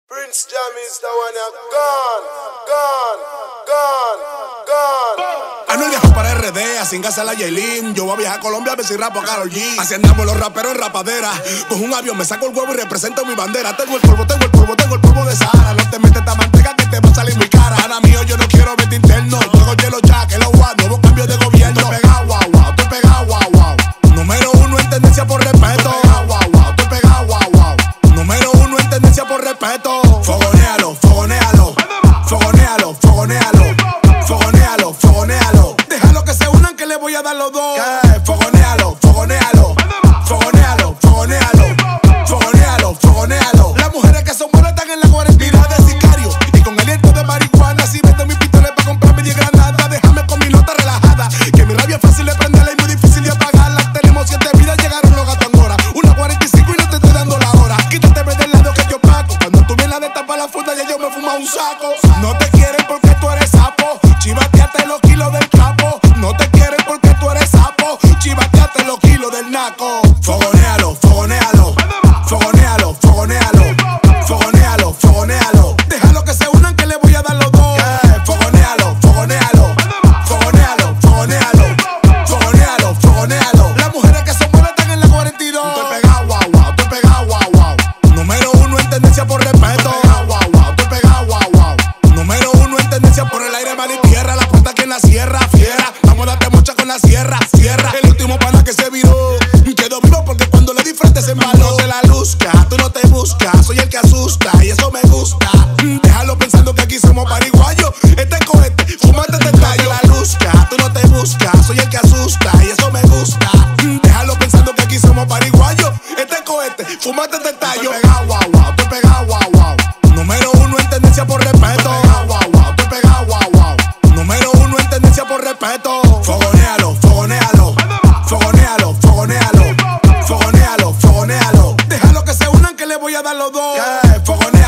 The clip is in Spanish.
Prince Jam is the one that gone. Anuel viaja para RD, a cingarse a la Yailin. Yo voy a viajar a Colombia a ver si rapo a Karol G. Así andamos los raperos en rapadera. Con un avión me saco el huevo y represento mi bandera. Tengo el polvo de Sahara. No te metes esta manteca que te va a salir muy cara. Ana mío, yo no quiero verte interno. Juego hielo ya, que lo guau, nuevo cambio de gobierno. Estoy pegado, guau, estoy pegado, guau. Número uno en tendencia por respeto. Estoy pegado, guau. Número uno en tendencia por respeto. Fogonéalo, fogonéalo. Fogonéalo, fogonéalo. Fogonéalo, fogonéalo. Déjalo que se unan que le voy a dar los dos. Fogonéalo, fogonéalo. Fogonéalo, fogonéalo. Fogonéalo, fogonéalo. Las mujeres que son buenas están en la cuarentena de sicario. Y con aliento de marihuana, si vendo mis pistoles para comprarme 10 granadas. Déjame con mi nota relajada. Que mi rabia es fácil de prenderla y muy difícil de apagarla. Tenemos 7 vidas, llegaron los gatos en hora. 1:45 y no te estoy dando la hora. Quítate del lado que yo pago. Cuando tú vienes a destapar la funda, ya yo me fumo un saco. No te quieren porque tú eres sapo. Chivateate los kilos del capo. No te quieren porque tú eres sapo. Chivateate los kilos del naco. Fogonéalo, fogonéalo. Fogonéalo, fogonéalo. Fogonéalo, fogonéalo. Déjalo que se unan que le voy a dar los dos. Fogonéalo, fogonéalo. Fogonéalo, fogonéalo. Fogonéalo, fogonéalo. Las mujeres que son buenas están en la 42. Estoy pegado, guau, estoy pegado, guau. Número uno en tendencia por respeto. Estoy pegado, guau. Número uno en tendencia por el aire, mar y tierra. La puerta que en la sierra, fiera. Vamos a darte mucha con la sierra. El último pana que se viró quedó vivo porque cuando le di frente se embaló. No te la luzca, tú no te buscas. Soy el que asusta y eso me gusta. Déjalo pensando que aquí somos pariguayos. Este cohete, fumate este tallo. La luzca, tú no te buscas. Soy el que asusta y eso me gusta. Déjalo pensando que aquí somos pariguayos. Este cohete, fumate este tallo. Estoy pegado, guau. Estoy pegado, guau. Número uno en tendencia por respeto. Estoy pegado, guau. Número uno en tendencia por respeto. Fogonéalo, fogonéalo. Fogonéalo, fogonéalo. Fogonéalo, fogonéalo. Déjalo que se unan que le voy a dar los dos. Fogonéalo.